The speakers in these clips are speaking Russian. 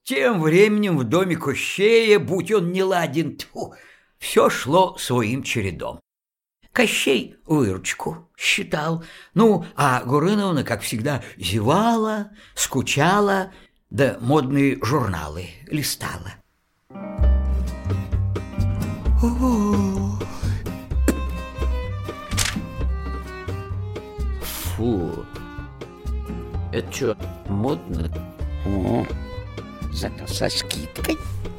Тем временем в доме Кощея, будь он неладен, все шло своим чередом. Кощей выручку считал, а Гурыновна, как всегда, зевала, скучала, да модные журналы листала. Фу, это что, модно? Зато со скидкой.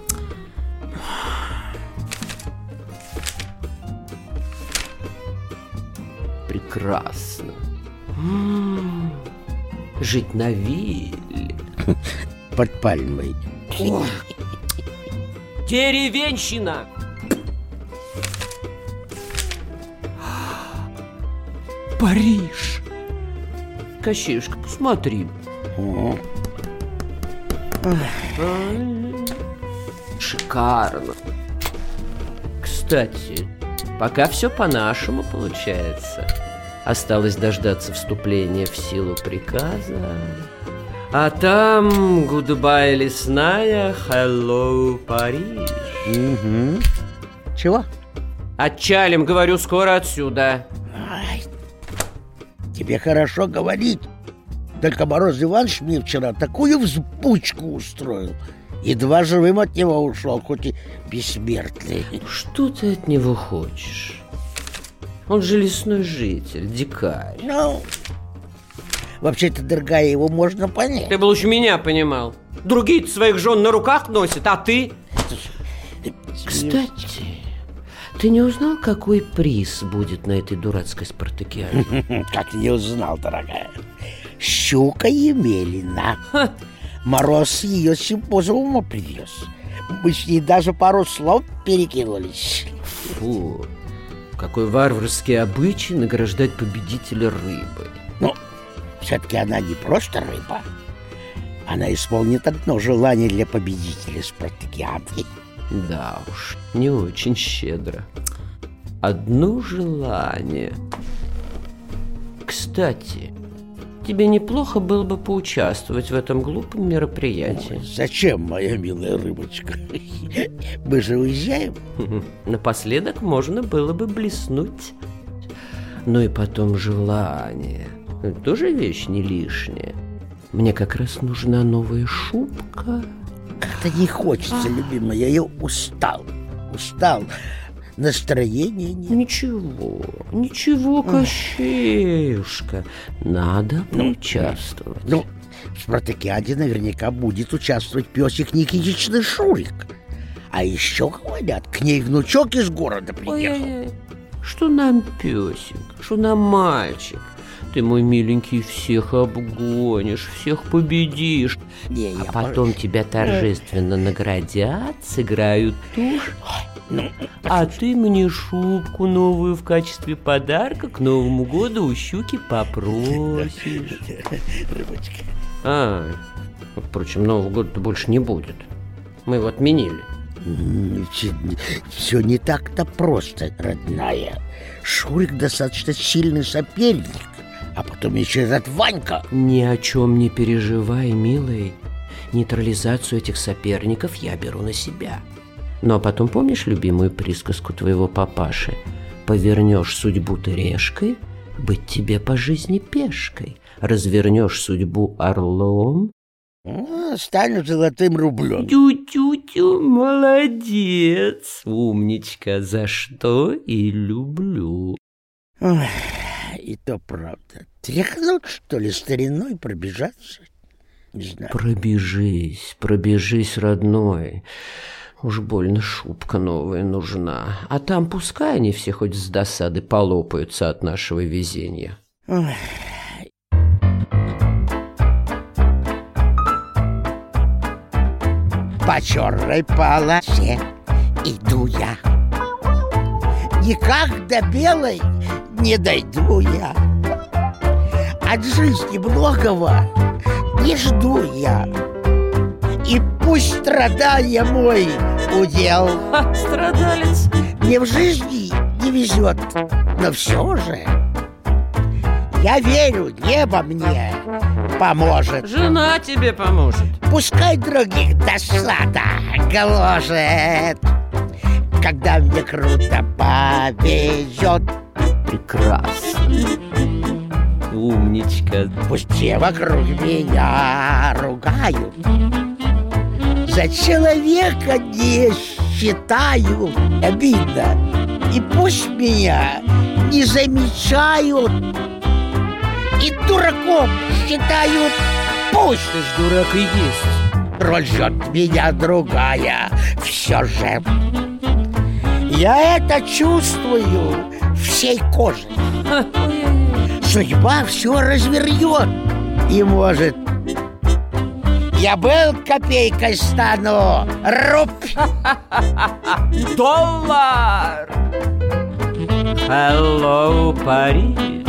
Прекрасно. Жить на вилле. Под пальмой. Деревенщина! Париж! Кощеюшка, посмотри. Шикарно. Кстати, пока все по-нашему получается. Осталось дождаться вступления в силу приказа. А там гудбай лесная, hello, Париж. Чего? Отчалим, говорю, скоро отсюда. Ай, тебе хорошо говорить. Только Мороз Иванович мне вчера такую взбучку устроил. Едва живым от него ушел, хоть и бессмертный. Что ты от него хочешь? Он же лесной житель, дикарь. Вообще-то, дорогая, его можно понять. Ты бы лучше меня понимал. Другие-то своих жен на руках носят, а ты? Кстати, ты не узнал, какой приз будет на этой дурацкой спартакиаде? Как не узнал, дорогая? Щука Емелина. Мороз ее с симпозиума привез. Мы с ней даже пару слов перекинулись. Фу, какой варварский обычай награждать победителя рыбой. Все-таки она не просто рыба. Она исполнит одно желание для победителя спартакиады. Да уж, не очень щедро. Одно желание. Кстати, тебе неплохо было бы поучаствовать в этом глупом мероприятии. Зачем, моя милая рыбочка? Мы же уезжаем. Напоследок можно было бы блеснуть. Ну и потом желание. Это тоже вещь не лишняя. Мне как раз нужна новая шубка. Как-то не хочется, любимая. Я устал. Настроения нет. Ничего, Кощеюшка. Надо поучаствовать. В спартакиаде наверняка будет участвовать песик Никитичный Шурик. А еще, говорят, к ней внучок из города приехал. Ой-ой-ой. Что нам песик, что нам мальчик? Ты, мой миленький, всех обгонишь, всех победишь. А потом тебя торжественно наградят, сыграют тушь. А ты мне шубку новую в качестве подарка к Новому году у щуки попросишь. Рыбочка. Впрочем, Нового года-то больше не будет. Мы его отменили. Все не так-то просто, родная. Шурик достаточно сильный соперник. А потом еще этот Ванька. Ни о чем не переживай, милый. Нейтрализацию этих соперников я беру на себя. Ну а потом помнишь любимую присказку твоего папаши? Повернешь судьбу ты решкой, быть тебе по жизни пешкой. Развернешь судьбу орлом, стану золотым рублем. Тю-тю-тю, молодец, умничка, за что и люблю. Ой, и то правда. Тряхнуть, что ли, стариной, пробежаться? Не знаю. Пробежись, родной. Уж больно шубка новая нужна. А там пускай они все хоть с досады полопаются от нашего везения. Ой. По черной полосе иду я. Никак до белой не дойду я. От жизни многого не жду я. И пусть страдания мой удел. Страдалец. Мне в жизни не везет, но все же я верю, небо мне поможет. Жена тебе поможет. Пускай других досада гложет, когда мне круто повезет. Прекрасно. Умничка. Пусть все вокруг меня ругают, за человека не считаю обидно. И пусть меня не замечают и дураком считают. Пусть. Ты ж дурак и есть. Роль ждет меня другая. Все же я это чувствую всей кожей. Судьба все развернет. И может я был копейкой стану. Рубль. Доллар. Hello, Париж.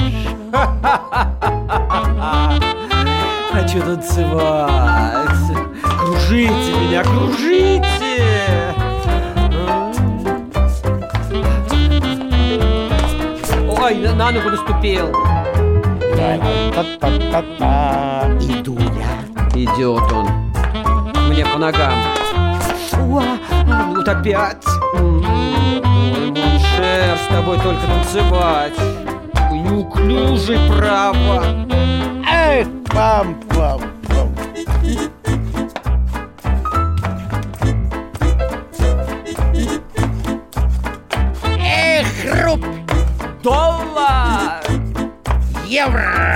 Хочу танцевать. Кружите меня, кружите. Ой, на ногу наступил. Иду я. Идет он. Мне по ногам. Вот опять. Ой, Моншер, с тобой только танцевать. Такой неуклюжий, право. Эх, пам-пам-пам. Эх, рубль. Доллар. Евро.